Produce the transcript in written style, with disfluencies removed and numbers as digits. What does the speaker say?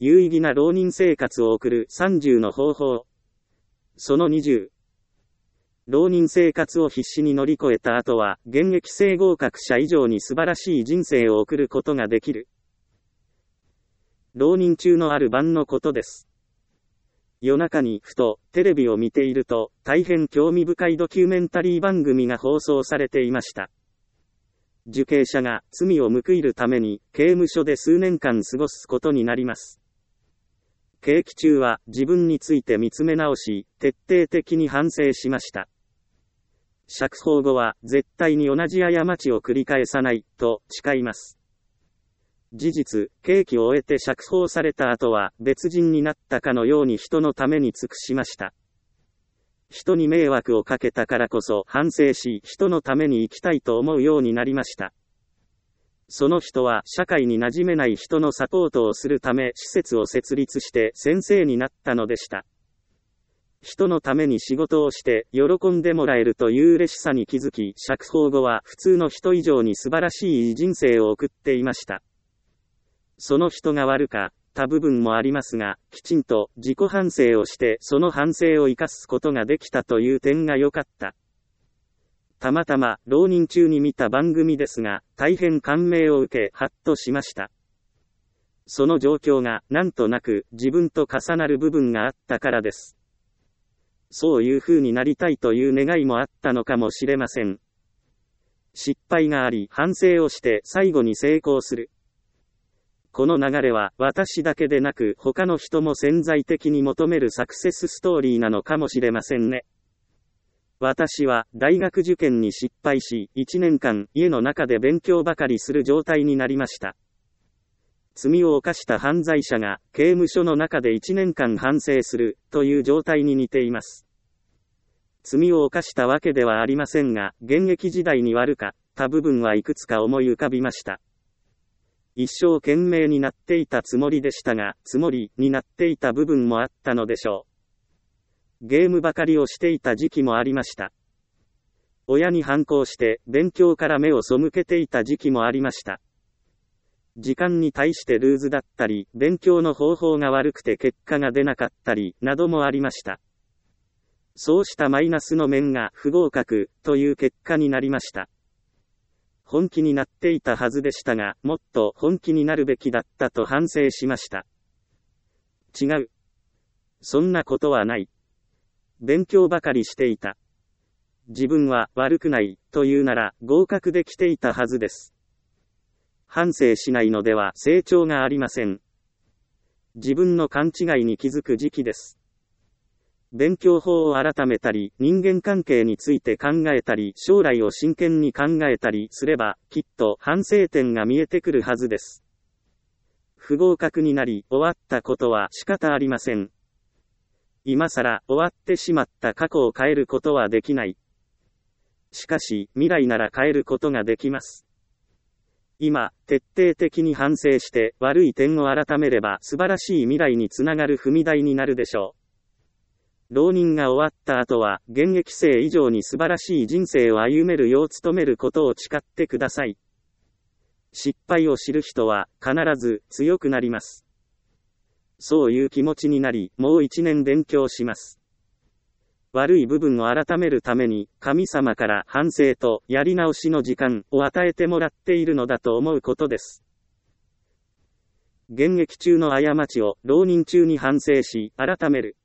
有意義な浪人生活を送る30の方法。その20。浪人生活を必死に乗り越えた後は、現役生合格者以上に素晴らしい人生を送ることができる。浪人中のある晩のことです。夜中にふとテレビを見ていると、大変興味深いドキュメンタリー番組が放送されていました。受刑者が罪を報いるために刑務所で数年間過ごすことになります。刑期中は自分について見つめ直し、徹底的に反省しました。釈放後は絶対に同じ過ちを繰り返さないと誓います。事実、刑期を終えて釈放された後は別人になったかのように人のために尽くしました。人に迷惑をかけたからこそ反省し、人のために生きたいと思うようになりました。その人は社会に馴染めない人のサポートをするため施設を設立して先生になったのでした。人のために仕事をして喜んでもらえるという嬉しさに気づき、釈放後は普通の人以上に素晴らしい人生を送っていました。その人が悪かった部分もありますが、きちんと自己反省をしてその反省を生かすことができたという点が良かった。たまたま浪人中に見た番組ですが、大変感銘を受けハッとしました。その状況がなんとなく自分と重なる部分があったからです。そういう風になりたいという願いもあったのかもしれません。失敗があり反省をして最後に成功する。この流れは私だけでなく他の人も潜在的に求めるサクセスストーリーなのかもしれませんね。私は大学受験に失敗し、1年間家の中で勉強ばかりする状態になりました。罪を犯した犯罪者が刑務所の中で1年間反省するという状態に似ています。罪を犯したわけではありませんが、現役時代に悪かった部分はいくつか思い浮かびました。一生懸命になっていたつもりでしたが、つもりになっていた部分もあったのでしょう。ゲームばかりをしていた時期もありました。親に反抗して勉強から目を背けていた時期もありました。時間に対してルーズだったり、勉強の方法が悪くて結果が出なかったり、などもありました。そうしたマイナスの面が不合格という結果になりました。本気になっていたはずでしたが、もっと本気になるべきだったと反省しました。違う。そんなことはない。勉強ばかりしていた。自分は悪くないというなら合格できていたはずです。反省しないのでは成長がありません。自分の勘違いに気づく時期です。勉強法を改めたり、人間関係について考えたり、将来を真剣に考えたりすれば、きっと反省点が見えてくるはずです。不合格になり、終わったことは仕方ありません。今更終わってしまった過去を変えることはできない。しかし、未来なら変えることができます。今、徹底的に反省して悪い点を改めれば素晴らしい未来につながる踏み台になるでしょう。浪人が終わった後は、現役生以上に素晴らしい人生を歩めるよう努めることを誓ってください。失敗を知る人は、必ず強くなります。そういう気持ちになり、もう1年勉強します。悪い部分を改めるために、神様から反省とやり直しの時間を与えてもらっているのだと思うことです。現役中の過ちを浪人中に反省し、改める。